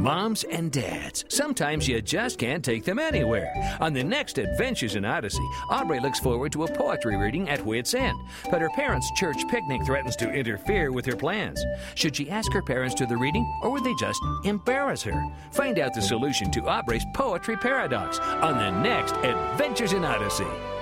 Moms and dads, sometimes you just can't take them anywhere. On the next Adventures in Odyssey, Aubrey looks forward to a poetry reading at Wits End, but her parents' church picnic threatens to interfere with her plans. Should she ask her parents to the reading, or would they just embarrass her? Find out the solution to Aubrey's poetry paradox on the next Adventures in Odyssey.